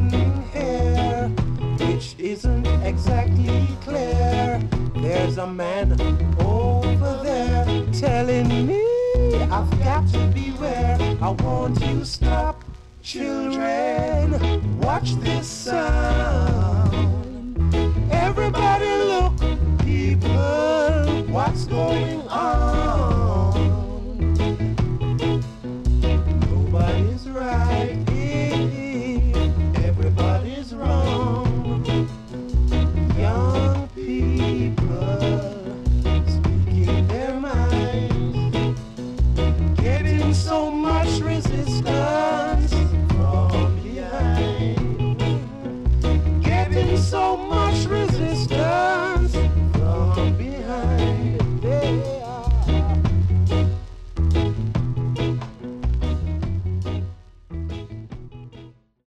golden hair, which isn't exactly clear. There's a man over there telling me I've got to beware. I want you to stop, children. Watch this.